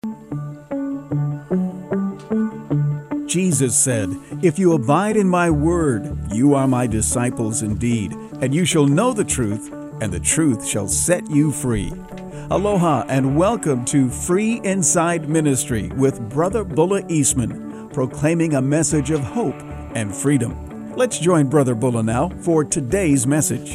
Jesus said, "If you abide in my word, you are my disciples indeed, and you shall know the truth, and the truth shall set you free." Aloha and welcome to Free Inside Ministry with Brother Bulla Eastman, proclaiming a message of hope and freedom. Let's join Brother Bulla now for today's message.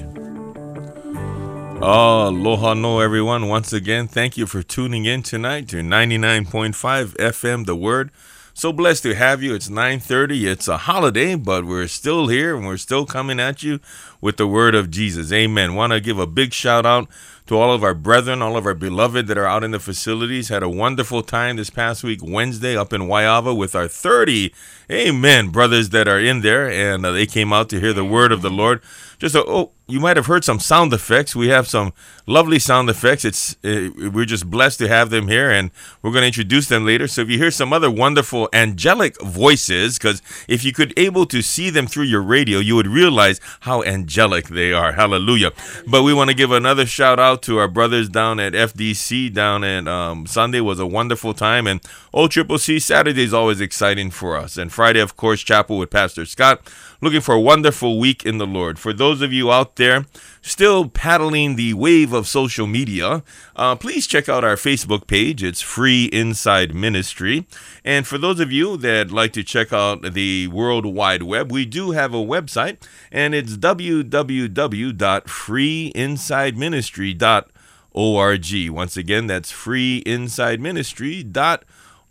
Aloha no everyone. Once again, thank you for tuning in tonight to 99.5 FM The Word. So blessed to have you. It's 9:30. It's a holiday, but we're still here and we're still coming at you with the word of Jesus. Amen. Want to give a big shout out to all of our brethren, all of our beloved that are out in the facilities. Had a wonderful time this past week, Wednesday, up in Waiava with our 30, amen, brothers that are in there. And they came out to hear the word of the Lord. You might have heard some sound effects. We have some lovely sound effects. We're just blessed to have them here, and we're going to introduce them later. So if you hear some other wonderful angelic voices, because if you could able to see them through your radio, you would realize how angelic they are. Hallelujah. But we want to give another shout out to our brothers down at FDC. Down at Sunday was a wonderful time, and OCCC Saturday is always exciting for us. And Friday, of course, chapel with Pastor Scott. Looking for a wonderful week in the Lord. For those of you out there still paddling the wave of social media, please check out our Facebook page. It's Free Inside Ministry. And for those of you that like to check out the World Wide Web, we do have a website, and it's www.freeinsideministry.org. Once again, that's freeinsideministry.org.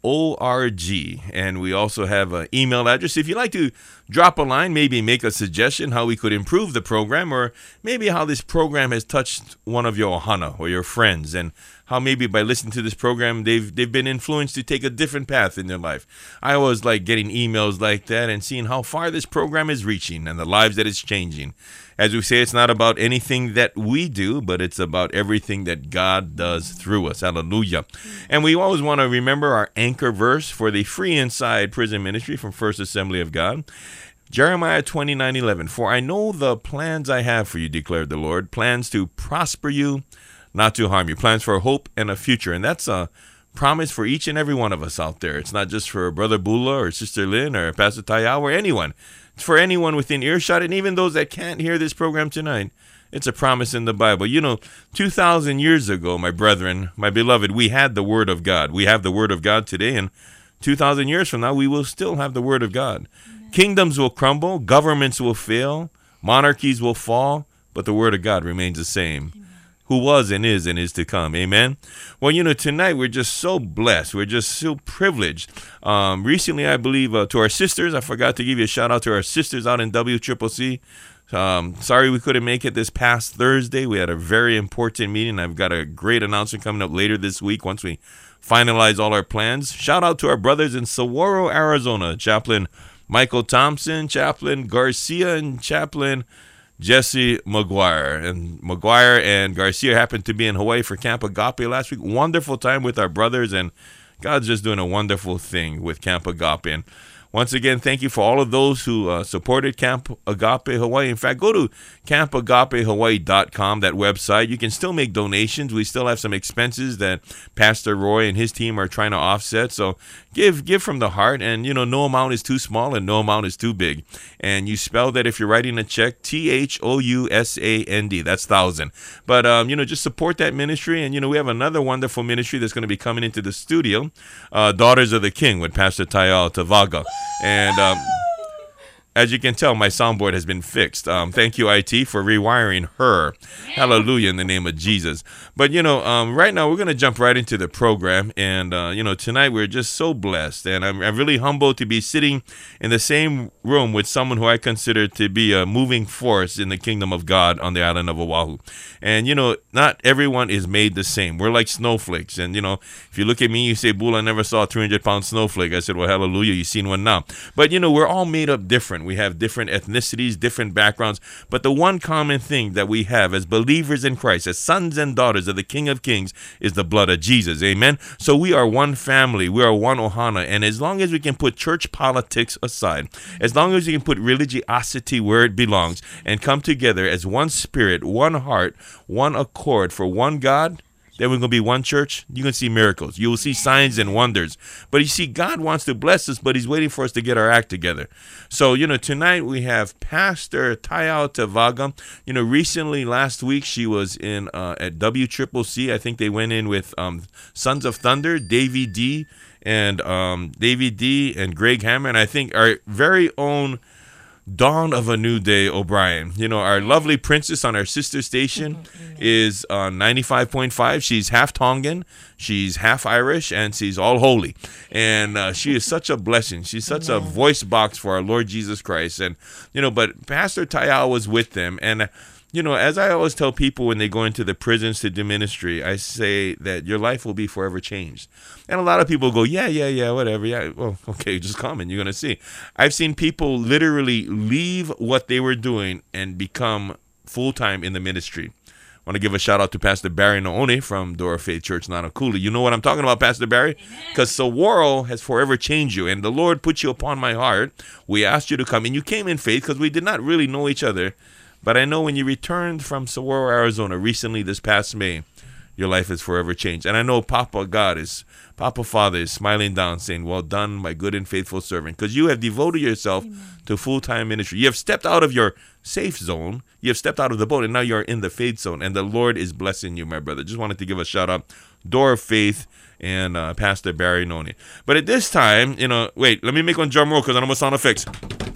And we also have an email address. If you'd like to drop a line, maybe make a suggestion how we could improve the program, or maybe how this program has touched one of your ohana or your friends, and how maybe by listening to this program they've been influenced to take a different path in their life. I always like getting emails like that and seeing how far this program is reaching and the lives that it's changing. As we say, it's not about anything that we do, but it's about everything that God does through us. Hallelujah. And we always want to remember our anchor verse for the Free Inside Prison Ministry from First Assembly of God. Jeremiah 29:11. "For I know the plans I have for you, declared the Lord, plans to prosper you, not to harm you, plans for hope and a future." And that's a promise for each and every one of us out there. It's not just for Brother Bulla or Sister Lynn or Pastor Tayao or anyone. It's for anyone within earshot, and even those that can't hear this program tonight. It's a promise in the Bible. 2,000 years ago, my brethren, my beloved, we had the Word of God. We have the Word of God today, and 2,000 years from now, we will still have the Word of God. Amen. Kingdoms will crumble, governments will fail, monarchies will fall, but the Word of God remains the same. Amen. Who was and is to come. Amen. Well, tonight we're just so blessed. We're just so privileged. Recently, I believe, to our sisters, I forgot to give you a shout out to our sisters out in WCCC. Sorry we couldn't make it this past Thursday. We had a very important meeting. I've got a great announcement coming up later this week once we finalize all our plans. Shout out to our brothers in Saguaro, Arizona, Chaplain Michael Thompson, Chaplain Garcia, and Chaplain Jesse McGuire. And McGuire and Garcia happened to be in Hawaii for Camp Agape last week. Wonderful time with our brothers, and God's just doing a wonderful thing with Camp Agape. And once again, thank you for all of those who supported Camp Agape Hawaii. In fact, go to campagapehawaii.com, that website. You can still make donations. We still have some expenses that Pastor Roy and his team are trying to offset. So give from the heart. And, no amount is too small and no amount is too big. And you spell that if you're writing a check, THOUSAND. That's 1,000. But, just support that ministry. And, we have another wonderful ministry that's going to be coming into the studio, Daughters of the King with Pastor Tayao Tavaga. And as you can tell, my soundboard has been fixed. Thank you, IT, for rewiring her. Hallelujah, in the name of Jesus. But, right now we're going to jump right into the program. And, tonight we're just so blessed. And I'm really humbled to be sitting in the same room with someone who I consider to be a moving force in the kingdom of God on the island of Oahu. And, not everyone is made the same. We're like snowflakes. And, if you look at me, you say, "Bull, I never saw a 300-pound snowflake." I said, "Well, hallelujah, you've seen one now." But, we're all made up different. We have different ethnicities, different backgrounds. But the one common thing that we have as believers in Christ, as sons and daughters of the King of Kings, is the blood of Jesus. Amen. So we are one family. We are one ohana. And as long as we can put church politics aside, as long as we can put religiosity where it belongs and come together as one spirit, one heart, one accord for one God, then we're going to be one church, you're going to see miracles. You will see signs and wonders. But you see, God wants to bless us, but he's waiting for us to get our act together. So, tonight we have Pastor Tayao Tevaga. Recently, last week, she was in at WCCC. I think they went in with Sons of Thunder, Davey D, and Greg Hammer, and I think our very own Dawn of a New Day O'Brien. Our lovely princess on our sister station is 95.5. She's half Tongan, she's half Irish, and she's all holy. And she is such a blessing. She's such a voice box for our Lord Jesus Christ. And, but Pastor Tayao was with them. And, as I always tell people when they go into the prisons to do ministry, I say that your life will be forever changed. And a lot of people go, yeah, whatever. Yeah, well, okay, just come and you're going to see. I've seen people literally leave what they were doing and become full-time in the ministry. I want to give a shout out to Pastor Barry Noone from Door of Faith Church, Nanakuli. You know what I'm talking about, Pastor Barry? Because Saguaro has forever changed you, and the Lord put you upon my heart. We asked you to come, and you came in faith because we did not really know each other. But I know when you returned from Saguaro, Arizona recently this past May, your life is forever changed. And I know Papa Father is smiling down saying, well done, my good and faithful servant. Because you have devoted yourself to full-time ministry. You have stepped out of your safe zone. You have stepped out of the boat, and now you're in the faith zone. And the Lord is blessing you, my brother. Just wanted to give a shout out. Door of Faith and Pastor Barry Noni. But at this time, wait, let me make one drum roll because I know my sound effects.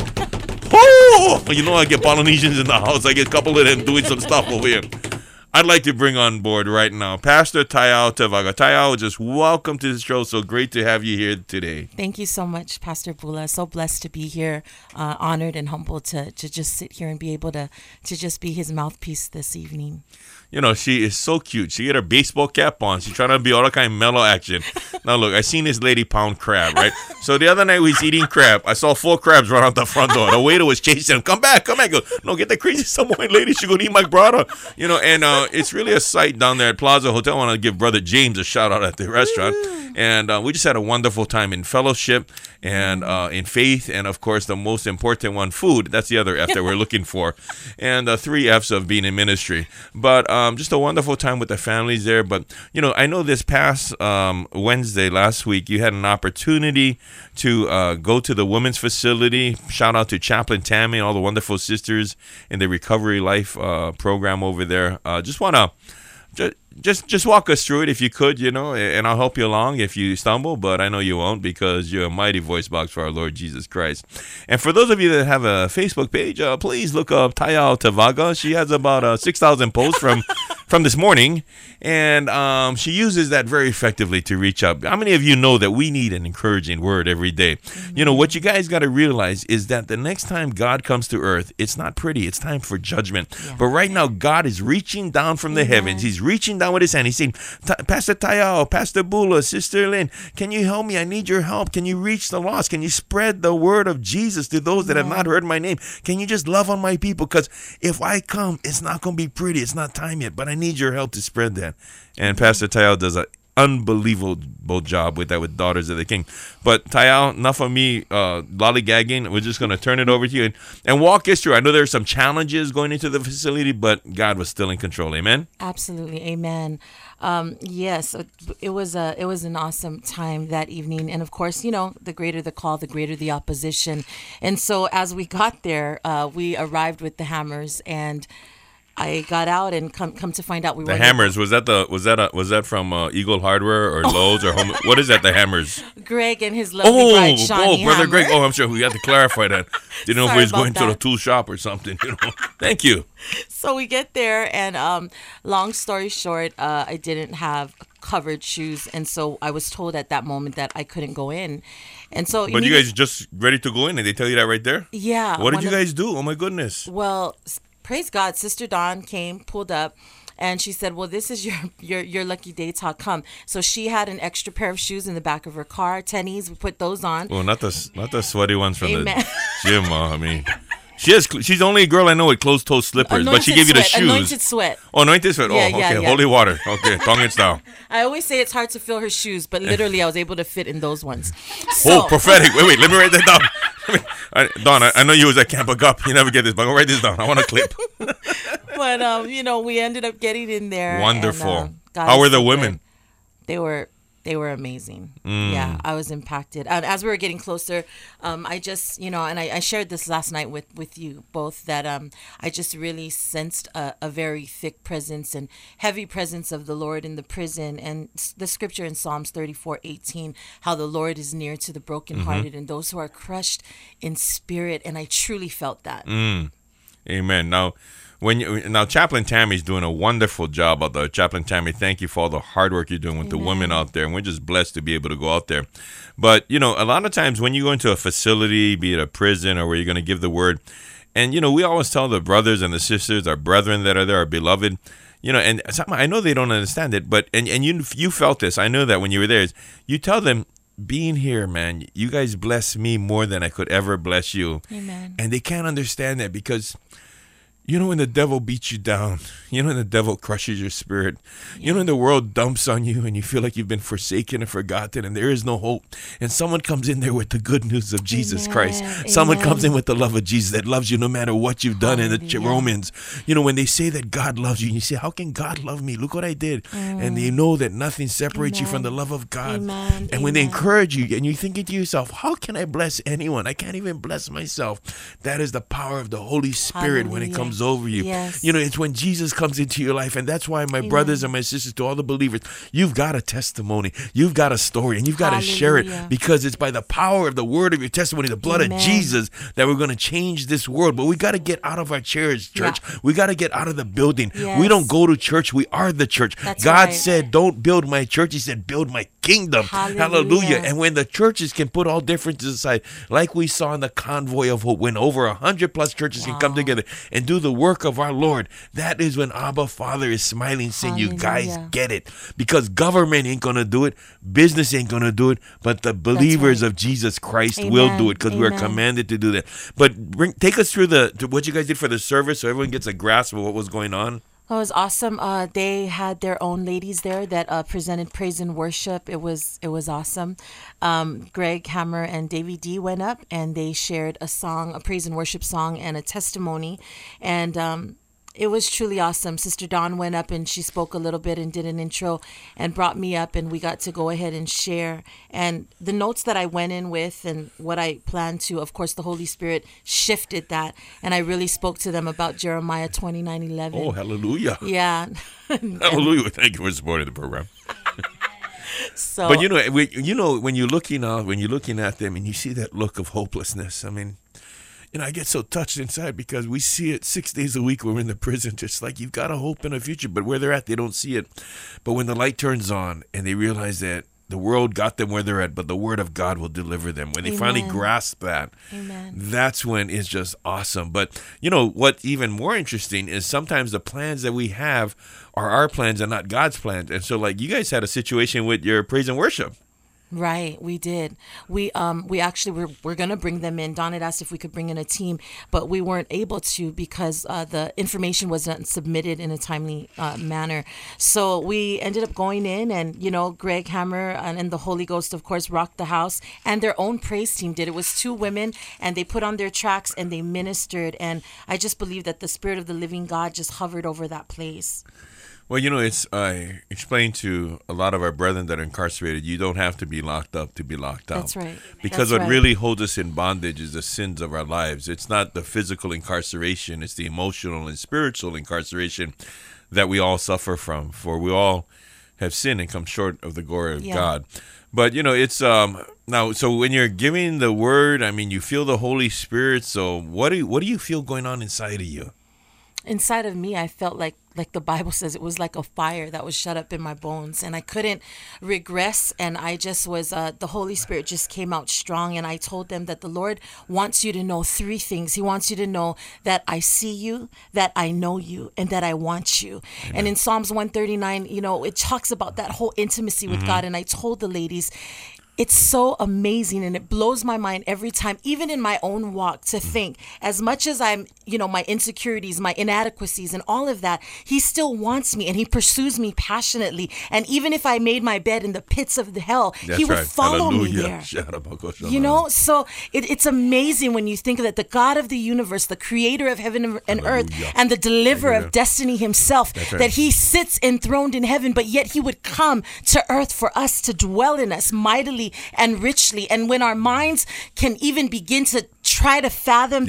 Oh, I get Polynesians in the house. I get a couple of them doing some stuff over here. I'd like to bring on board right now Pastor Tayao Tevaga. Tayao, just welcome to the show. So great to have you here today. Thank you so much, Pastor Bula. So blessed to be here, honored and humbled to just sit here and be able to just be his mouthpiece this evening. She is so cute. She got her baseball cap on. She's trying to be all that kind of mellow action. Now, look, I seen this lady pound crab, right? So the other night we was eating crab. I saw 4 crabs run out the front door. The waiter was chasing him. Come back. Go. No, get the crazy Samoan lady. She gonna eat my brother. And it's really a sight down there at Plaza Hotel. I want to give Brother James a shout out at the restaurant. And we just had a wonderful time in fellowship and in faith. And, of course, the most important one, food. That's the other F that we're looking for. And 3 Fs of being in ministry. But just a wonderful time with the families there. But, I know this past Wednesday last week, you had an opportunity to go to the women's facility. Shout out to Chaplain Tammy and all the wonderful sisters in the Recovery Life program over there. Just want to just walk us through it if you could, and I'll help you along if you stumble, but I know you won't because you're a mighty voice box for our Lord Jesus Christ. And for those of you that have a Facebook page, please look up Tayao Tevaga. She has about 6,000 posts from this morning, and she uses that very effectively to reach out. How many of you know that we need an encouraging word every day? What you guys got to realize is that the next time God comes to earth, it's not pretty. It's time for judgment. Yeah. But right now, God is reaching down from the heavens. He's reaching down with his hand. He's saying, Pastor Tayao, Pastor Bula, Sister Lynn, can you help me? I need your help. Can you reach the lost? Can you spread the word of Jesus to those that have not heard my name? Can you just love on my people? Because if I come, it's not going to be pretty. It's not time yet, but I need your help to spread that. And Pastor Tayao does an unbelievable job with that with Daughters of the King. But Tayao, enough of me lollygagging. We're just going to turn it over to you and walk us through. I know there are some challenges going into the facility, but God was still in control. Amen? Absolutely. Amen. Yes, it was an awesome time that evening. And of course, the greater the call, the greater the opposition. And so as we got there, we arrived with the hammers, and I got out and come to find out we were the hammers. Was that from Eagle Hardware or Lowe's or Home? What is that? The hammers. Greg and his lovely bride, Shawnee brother Hammer. Greg. Oh, I'm sure we had to clarify that. Didn't know if he was going to the tool shop or something. Thank you. So we get there, and long story short, I didn't have covered shoes, and so I was told at that moment that I couldn't go in. And so, but you guys just ready to go in, and they tell you that right there? Yeah. What did you guys do? Oh my goodness. Well, praise God, Sister Dawn came, pulled up, and she said, well, this is your lucky day to come. So she had an extra pair of shoes in the back of her car, tennies. We put those on. Well, not the sweaty ones from the gym. I mean, she's the only girl I know with closed-toe slippers, but she gave you the shoes. Anointed sweat. Oh, anointed sweat. Yeah, okay. Holy water. Okay, tongue it down. I always say it's hard to feel her shoes, but literally I was able to fit in those ones. So, prophetic. Wait, let me write that down. Dawn, I know you was at Camp Agup. You never get this, but I'll write this down. I want a clip. But, we ended up getting in there. Wonderful. And, God How is were the so good. women? They were amazing. Yeah, I was impacted. And as we were getting closer, I just, and I shared this last night with you both, that I just really sensed a very thick presence and heavy presence of the Lord in the prison. And the scripture in Psalms 34:18, how the Lord is near to the brokenhearted and those who are crushed in spirit. And I truly felt that. Amen. Now, Chaplain Tammy's doing a wonderful job out there. Chaplain Tammy, thank you for all the hard work you're doing with the women out there, and we're just blessed to be able to go out there. But a lot of times when you go into a facility, be it a prison or where you're going to give the word, and we always tell the brothers and the sisters, our brethren that are there, our beloved, and I know they don't understand it, but and you felt this. I know that when you were there, is you tell them, being here, man, you guys bless me more than I could ever bless you. Amen. And they can't understand that because when the devil beats you down, when the devil crushes your spirit, when the world dumps on you and you feel like you've been forsaken and forgotten and there is no hope, and someone comes in there with the good news of Jesus Christ. Someone comes in with the love of Jesus that loves you no matter what you've done. In the Romans, when they say that God loves you, and you say, how can God love me? Look what I did. And they know that nothing separates you from the love of God. And when they encourage you and you're thinking to yourself, how can I bless anyone? I can't even bless myself. That is the power of the Holy Spirit when it comes over you. Yes. It's when Jesus comes into your life. And that's why my brothers and my sisters, to all the believers, you've got a testimony. You've got a story, and you've got to share it, because it's by the power of the word of your testimony, the blood of Jesus, that we're going to change this world. But we got to get out of our chairs, church. We got to get out of the building. We don't go to church. We are the church. God said, don't build my church. He said, build my kingdom. Hallelujah. And when the churches can put all differences aside, like we saw in the Convoy of Hope, when over 100 plus churches can come together and do the work of our Lord, that is when Abba Father is smiling, saying, you guys get it. Because government ain't going to do it, business ain't going to do it, but the believers of Jesus Christ will do it, because we're commanded to do that. But take us through what you guys did for the service so everyone gets a grasp of what was going on. Oh, it was awesome. They had their own ladies there that presented praise and worship. It was awesome. Greg Hammer and Davey D went up and they shared a song, a praise and worship song, and a testimony. And it was truly awesome. Sister Dawn went up and she spoke a little bit and did an intro and brought me up, and we got to go ahead and share. And the notes that I went in with and what I planned to, of course, the Holy Spirit shifted that. And I really spoke to them about Jeremiah 29:11. Oh, hallelujah. Yeah. Hallelujah. Thank you for supporting the program. So, but when you're looking at them and you see that look of hopelessness, I mean, I get so touched inside, because we see it 6 days a week when we're in the prison. Just like, you've got a hope and a future, but where they're at, they don't see it. But when the light turns on and they realize that the world got them where they're at, but the word of God will deliver them. When they finally grasp that, that's when it's just awesome. But what even more interesting is sometimes the plans that we have are our plans and not God's plans. And so, like, you guys had a situation with your praise and worship. Right, we did. We actually we're gonna bring them in. Don had asked if we could bring in a team, but we weren't able to because the information wasn't submitted in a timely manner. So we ended up going in, and Greg Hammer and the Holy Ghost, of course, rocked the house, and their own praise team did. It was 2 women, and they put on their tracks and they ministered, and I just believe that the Spirit of the living God just hovered over that place. Well, I explained to a lot of our brethren that are incarcerated, you don't have to be locked up to be locked out. That's right. Because what really holds us in bondage is the sins of our lives. It's not the physical incarceration, it's the emotional and spiritual incarceration that we all suffer from. For we all have sinned and come short of the glory of God. But, it's now, so when you're giving the word, I mean, you feel the Holy Spirit. So what do you feel going on inside of you? Inside of me, I felt like the Bible says, it was like a fire that was shut up in my bones, and I couldn't regress. And I just was, the Holy Spirit just came out strong. And I told them that the Lord wants you to know 3 things. He wants you to know that I see you, that I know you, and that I want you. Amen. And in Psalms 139, it talks about that whole intimacy with God. And I told the ladies, it's so amazing, and it blows my mind every time, even in my own walk, to think as much as I'm, my insecurities, my inadequacies and all of that, he still wants me and he pursues me passionately. And even if I made my bed in the pits of the hell, he would follow me there. So it's amazing when you think that the God of the universe, the creator of heaven and earth, and the deliverer of destiny himself, that he sits enthroned in heaven, but yet he would come to earth for us to dwell in us mightily and richly. And when our minds can even begin to try to fathom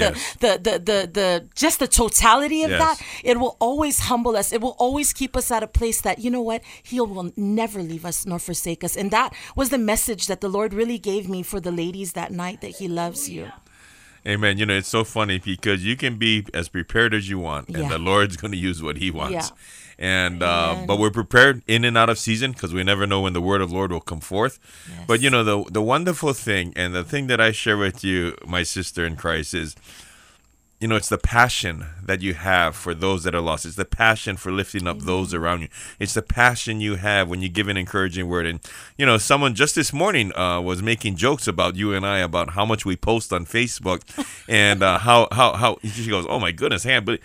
the just the totality of that, it will always humble us. It will always keep us at a place that, he will never leave us nor forsake us. And that was the message that the Lord really gave me for the ladies that night, that he loves you. Amen. It's so funny because you can be as prepared as you want, and the Lord's going to use what he wants. Yeah. And but we're prepared in and out of season, because we never know when the word of the Lord will come forth. Yes. But the wonderful thing, and the thing that I share with you, my sister in Christ, is it's the passion that you have for those that are lost. It's the passion for lifting up those around you. It's the passion you have when you give an encouraging word. And, someone just this morning was making jokes about you and I, about how much we post on Facebook, and how she goes, oh my goodness, but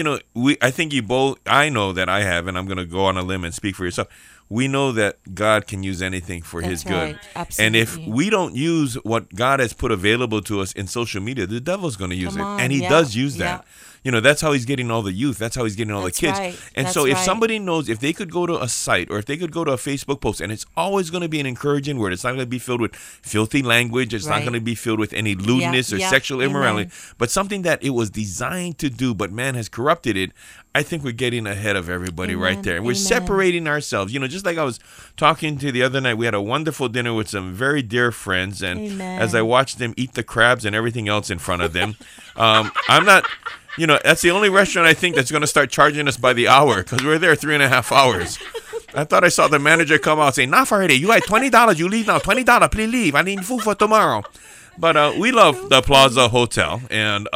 I think I know that I have, and I'm going to go on a limb and speak for yourself. We know that God can use anything for his good. Absolutely. And if we don't use what God has put available to us in social media, the devil's going to use it. And he does use that. That's how he's getting all the youth. That's how he's getting all the kids. Right. And so if somebody knows, if they could go to a site, or if they could go to a Facebook post, and it's always going to be an encouraging word. It's not going to be filled with filthy language. It's not going to be filled with any lewdness or sexual immorality, but something that it was designed to do, but man has corrupted it. I think we're getting ahead of everybody right there. And we're separating ourselves. Just like I was talking to the other night, we had a wonderful dinner with some very dear friends. And as I watched them eat the crabs and everything else in front of them, I'm not... that's the only restaurant I think that's going to start charging us by the hour, because we're there 3.5 hours. I thought I saw the manager come out saying, not Friday, you had $20, you leave now, $20, please leave. I need food for tomorrow. But we love the Plaza Hotel, and,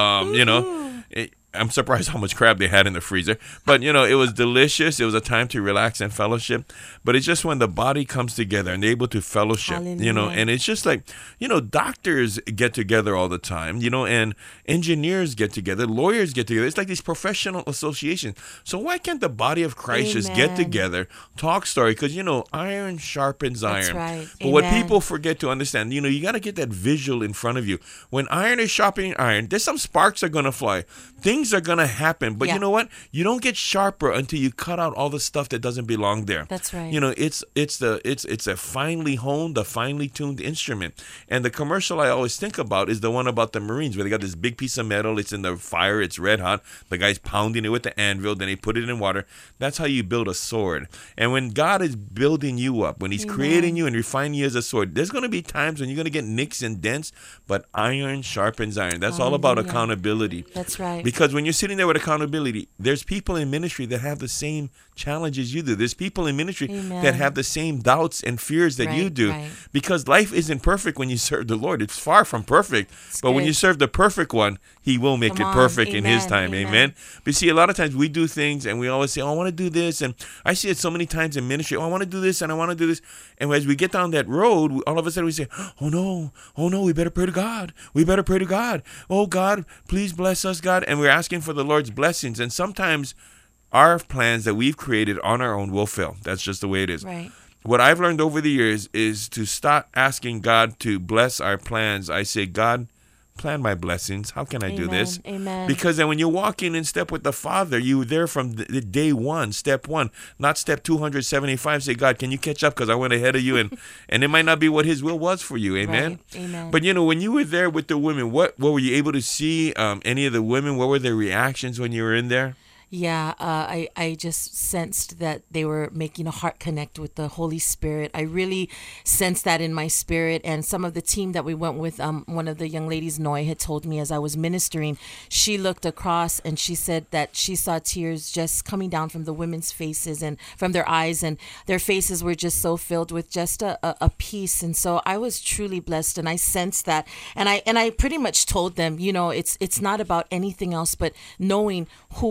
I'm surprised how much crab they had in the freezer. But, it was delicious. It was a time to relax and fellowship. But it's just when the body comes together and they're able to fellowship, and it's just like, doctors get together all the time, and engineers get together, lawyers get together. It's like these professional associations. So why can't the body of Christ just get together, talk story? Because, iron sharpens iron. That's right. But what people forget to understand, you got to get that visual in front of you. When iron is sharpening iron, there's some sparks are going to fly. Things are going to happen. But you know what? You don't get sharper until you cut out all the stuff that doesn't belong there. That's right. It's a finely honed, a finely tuned instrument. And the commercial I always think about is the one about the Marines, where they got this big piece of metal. It's in the fire. It's red hot. The guy's pounding it with the anvil. Then he put it in water. That's how you build a sword. And when God is building you up, when he's creating you and refining you as a sword, there's going to be times when you're going to get nicks and dents, but iron sharpens iron. That's all about accountability. That's right. Because when you're sitting there with accountability, there's people in ministry that have the same challenges you do. There's people in ministry that have the same doubts and fears that you do. Right. Because life isn't perfect when you serve the Lord. It's far from perfect. But when you serve the perfect one, he will make it perfect in his time. Amen. But see, a lot of times we do things and we always say, oh, I want to do this. And I see it so many times in ministry. Oh, I want to do this and I want to do this. And as we get down that road, all of a sudden we say, oh no, we better pray to God. We better pray to God. Oh, God, please bless us, God. And we're asking for the Lord's blessings. And sometimes our plans that we've created on our own will fail. That's just the way it is. Right. What I've learned over the years is to stop asking God to bless our plans. I say, God, plan my blessings. How can I do this? Amen. Because then when you're walking in step with the Father, you're there from the day one, step one, not step 275. Say, God, can you catch up because I went ahead of you? And it might not be what his will was for you. Amen. Right. Amen. But, when you were there with the women, what were you able to see any of the women? What were their reactions when you were in there? Yeah, I just sensed that they were making a heart connect with the Holy Spirit. I really sensed that in my spirit. And some of the team that we went with, one of the young ladies, Noy, had told me as I was ministering, she looked across and she said that she saw tears just coming down from the women's faces and from their eyes, and their faces were just so filled with just a peace. And so I was truly blessed, and I sensed that. And I pretty much told them, it's not about anything else but knowing who we are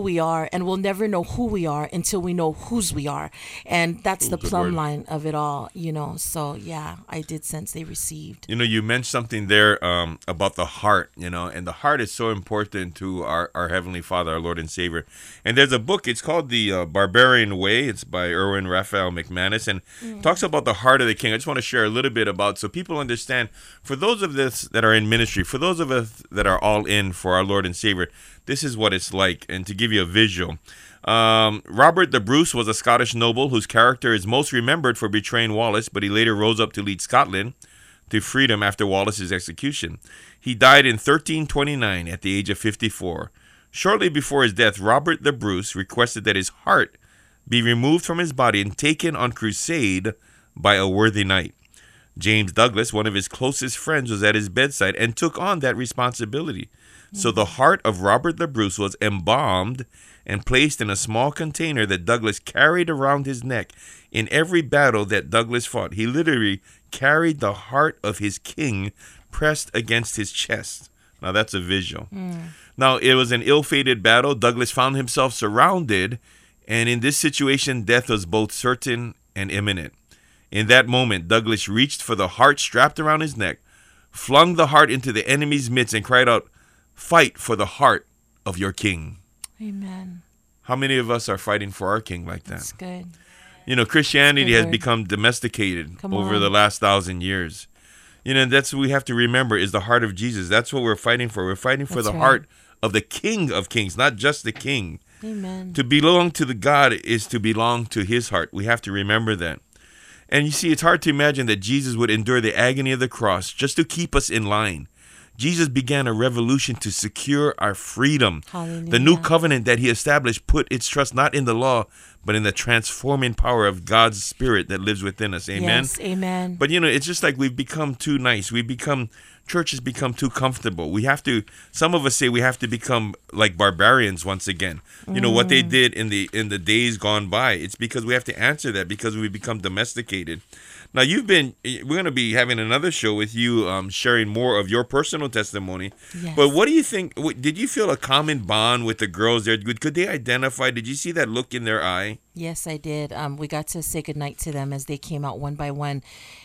and we'll never know who we are until we know whose we are. And that's the good plumb word. line of it all, you know. So yeah, I did sense they received. You know, you mentioned something there about the heart, you know, and the heart is so important to our Heavenly Father, our Lord and Savior. And there's a book, it's called The Barbarian Way. It's by Erwin Raphael McManus, and talks about the heart of the king. I just want to share a little bit about, so people understand, for those of us that are in ministry, for those of us that are all in for our Lord and Savior, this is what it's like. And to give you a visual, Robert the Bruce was a Scottish noble whose character is most remembered for betraying Wallace, but he later rose up to lead Scotland to freedom after Wallace's execution. He died in 1329 at the age of 54. Shortly before his death, Robert the Bruce requested that his heart be removed from his body and taken on crusade by a worthy knight. James Douglas, one of his closest friends, was at his bedside and took on that responsibility. So the heart of Robert the Bruce was embalmed and placed in a small container that Douglas carried around his neck. In every battle that Douglas fought, he literally carried the heart of his king pressed against his chest. Now that's a visual. Now, it was an ill-fated battle. Douglas found himself surrounded, and in this situation, death was both certain and imminent. In that moment, Douglas reached for the heart strapped around his neck, flung the heart into the enemy's midst, and cried out, "Fight for the heart of your king." Amen. How many of us are fighting for our king like that? That's good. You know, Christianity has word. become domesticated Come over on. the last 1,000 years. You know, that's what we have to remember is the heart of Jesus. That's what we're fighting for. We're fighting for That's the right. heart of the King of Kings, not just the King. Amen. To belong to the God is to belong to his heart. We have to remember that. And you see, it's hard to imagine that Jesus would endure the agony of the cross just to keep us in line. Jesus began a revolution to secure our freedom. Hallelujah. The new covenant that he established put its trust not in the law, but in the transforming power of God's Spirit that lives within us. Amen? Yes, amen. But, you know, it's just like we've become too nice. Church has become too comfortable. Some of us say we have to become like barbarians once again. You know, what they did in the days gone by. It's because we have to answer that because we become domesticated. Now, we're going to be having another show with you sharing more of your personal testimony. Yes. But what do you think? Did you feel a common bond with the girls there? Could they identify? Did you see that look in their eye? Yes, I did. We got to say goodnight to them as they came out one by one,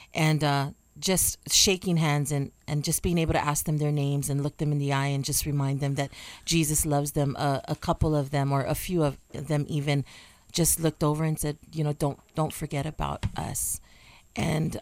and just shaking hands and just being able to ask them their names and look them in the eye and just remind them that Jesus loves them. A couple of them, or a few of them even, just looked over and said, you know, don't forget about us. And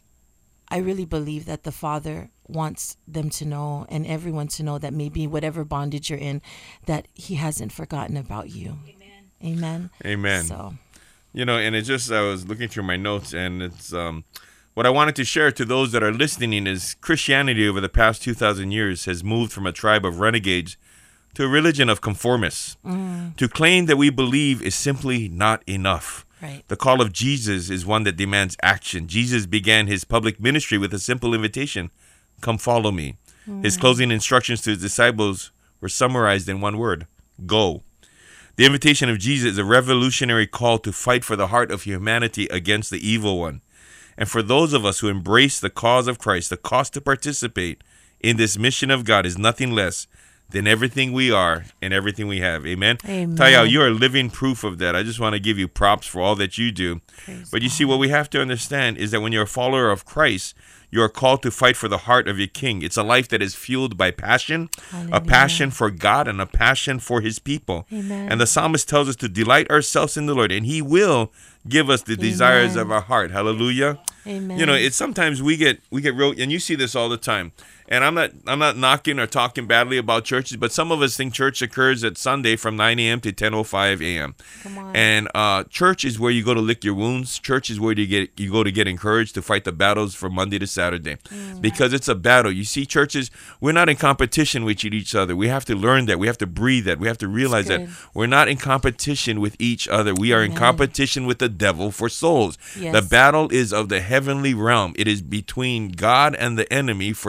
I really believe that the Father wants them to know, and everyone to know, that maybe whatever bondage you're in, that he hasn't forgotten about you. Amen. Amen. So, You know, and I was looking through my notes, and it's what I wanted to share to those that are listening is Christianity over the past 2,000 years has moved from a tribe of renegades to a religion of conformists. To claim that we believe is simply not enough. right. The call of Jesus is one that demands action. Jesus began his public ministry with a simple invitation: come follow me. His closing instructions to his disciples were summarized in one word: go. The invitation of Jesus is a revolutionary call to fight for the heart of humanity against the evil one. And for those of us who embrace the cause of Christ, the cost to participate in this mission of God is nothing less than everything we are and everything we have. Amen. Amen. Tayao, you are living proof of that. I just want to give you props for all that you do. Praise But you God. see, what we have to understand is that when you're a follower of Christ, you are called to fight for the heart of your King. It's a life that is fueled by passion, a Hallelujah. passion for God and a passion for his people. Amen. And the psalmist tells us to delight ourselves in the Lord, and he will give us the desires Amen. of our heart. Hallelujah. Amen. You know, it's sometimes we get real, and you see this all the time. And I'm not knocking or talking badly about churches, but some of us think church occurs at Sunday from 9 a.m. to 10:05 a.m. Come on. And church is where you go to lick your wounds. Church is where you go to get encouraged to fight the battles from Monday to Saturday, because it's a battle. You see, churches, we're not in competition with each other. We have to learn that. We have to breathe that. We have to realize that good. we're not in competition with each other. We are in Amen. competition with the devil for souls. Yes. The battle is of the heavenly realm. It is between God and the enemy for souls.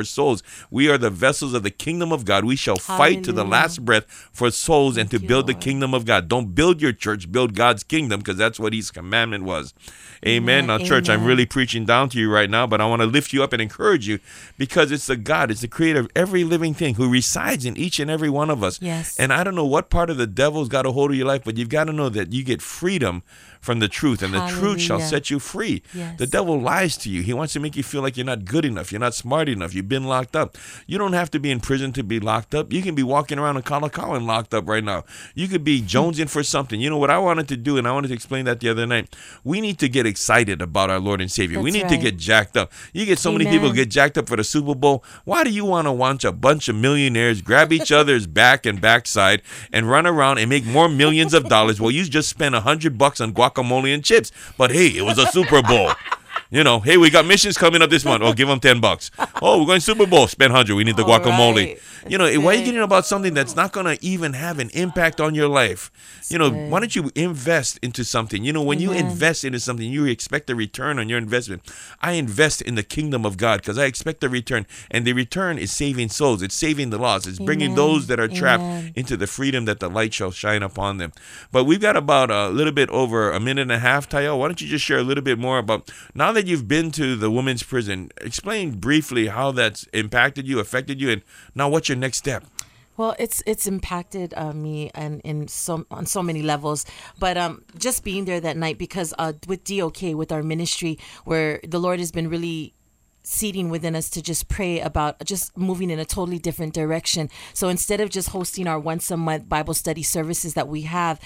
We are the vessels of the kingdom of God. We shall fight to the Hallelujah. last breath for souls and to Thank you, build the Lord. kingdom of God. Don't build your church, build God's kingdom, because that's what his commandment was. Amen. Now, church, I'm Amen. really preaching down to you right now, but I want to lift you up and encourage you, because it's the God, it's the creator of every living thing who resides in each and every one of us. Yes. And I don't know what part of the devil's got a hold of your life, but you've got to know that you get freedom from the truth, and the truth shall Hallelujah. set you free. Yes. The devil lies to you. He wants to make you feel like you're not good enough, you're not smart enough, you've been locked up. You don't have to be in prison to be locked up. You can be walking around in Kalakaua and locked up right now. You could be jonesing for something. You know what I wanted to do, and I wanted to explain that the other night. We need to get excited about our Lord and Savior. We That's need to right. get jacked up. You get so many people Amen. get jacked up for the Super Bowl. Why do you want to watch a bunch of millionaires grab each other's back and backside and run around and make more millions of dollars while you just spend $100 on guacamole and chips? But hey, it was a Super Bowl. You know, hey, we got missions coming up this month. Oh, give them $10. Oh, we're going Super Bowl. Spend 100. We need the All guacamole. right. You know, That's why are you good. getting about something that's not going to even have an impact on your life? You know, good. why don't you invest into something? You know, when you Amen. invest into something, you expect a return on your investment. I invest in the kingdom of God because I expect a return. And the return is saving souls. It's saving the lost. It's bringing Amen. those that are trapped Amen. into the freedom that the light shall shine upon them. But we've got about a little bit over a minute and a half, Tayo. Why don't you just share a little bit more about, now that you've been to the women's prison, explain briefly how that's impacted you, affected you, and now what's your next step? Well, it's impacted me and on so many levels, but just being there that night, because with DOK, with our ministry, where the Lord has been really seeding within us to just pray about just moving in a totally different direction. So instead of just hosting our once a month Bible study services that we have,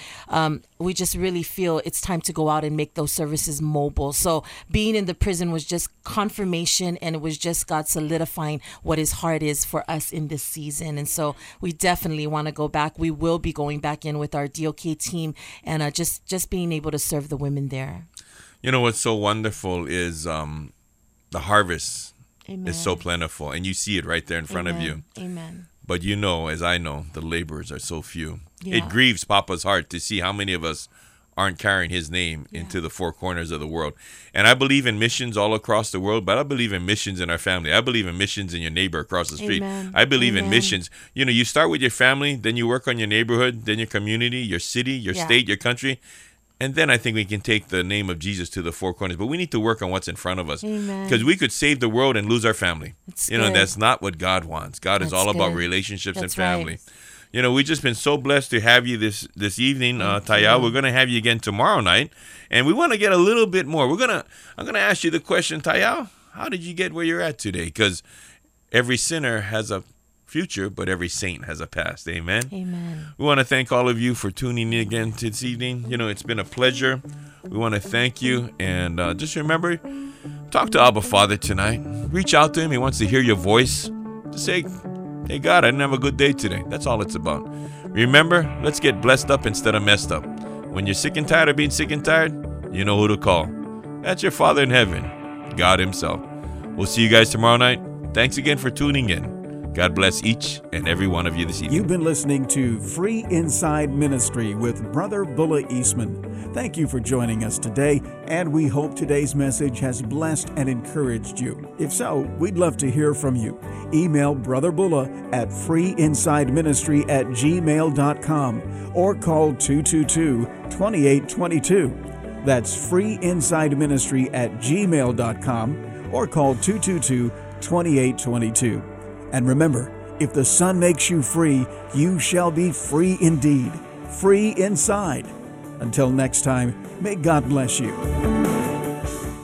we just really feel it's time to go out and make those services mobile. So being in the prison was just confirmation, and it was just God solidifying what his heart is for us in this season. And so we definitely want to go back. We will be going back in with our DOK team, and just being able to serve the women there. You know what's so wonderful is the harvest Amen. is so plentiful, and you see it right there in front of you. Amen. But you know, as I know, the laborers are so few. Yeah. It grieves Papa's heart to see how many of us aren't carrying his name into the four corners of the world. And I believe in missions all across the world, but I believe in missions in our family. I believe in missions in your neighbor across the street. Amen. I believe in Amen. missions. You know, you start with your family, then you work on your neighborhood, then your community, your city, your Yeah. state, your country. And then I think we can take the name of Jesus to the four corners. But we need to work on what's in front of us. Amen. Because we could save the world and lose our family. That's You know, good. that's not what God wants. God is That's all about good. relationships That's and family. right. You know, we've just been so blessed to have you this evening, Taya. We're going to have you again tomorrow night. And we want to get a little bit more. I'm going to ask you the question, Taya, how did you get where you're at today? Because every sinner has a future, but every saint has a past. Amen. Amen. We want to thank all of you for tuning in again this evening. You know, it's been a pleasure. We want to thank you. And just remember, talk to Abba Father tonight. Reach out to him. He wants to hear your voice. Just say, hey, God, I didn't have a good day today. That's all it's about. Remember, let's get blessed up instead of messed up. When you're sick and tired of being sick and tired, you know who to call. That's your Father in heaven, God himself. We'll see you guys tomorrow night. Thanks again for tuning in. God bless each and every one of you this evening. You've been listening to Free Inside Ministry with Brother Bulla Eastman. Thank you for joining us today, and we hope today's message has blessed and encouraged you. If so, we'd love to hear from you. Email Brother Bulla at freeinsideministry@gmail.com or call 222-2822. That's freeinsideministry@gmail.com or call 222-2822. And remember, if the Son makes you free, you shall be free indeed. Free inside. Until next time, may God bless you.